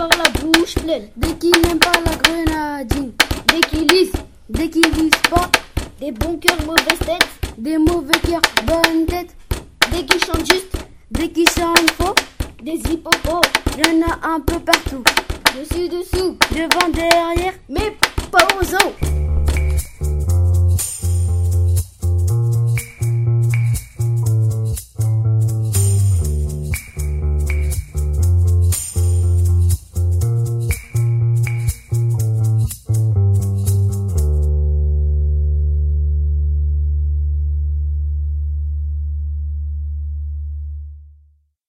avoir la bouche pleine. Dès qu'ils n'aiment pas la grenadine. Dès qu'ils lisent pas. Des bons cœurs, mauvaises têtes. Des mauvais cœurs, bonne tête. Dès qu'ils chantent juste. Dès qu'ils chantent faux. Des hippopos. Y'en a un peu partout. Dessus, dessous. Devant, derrière. Mais pas aux os.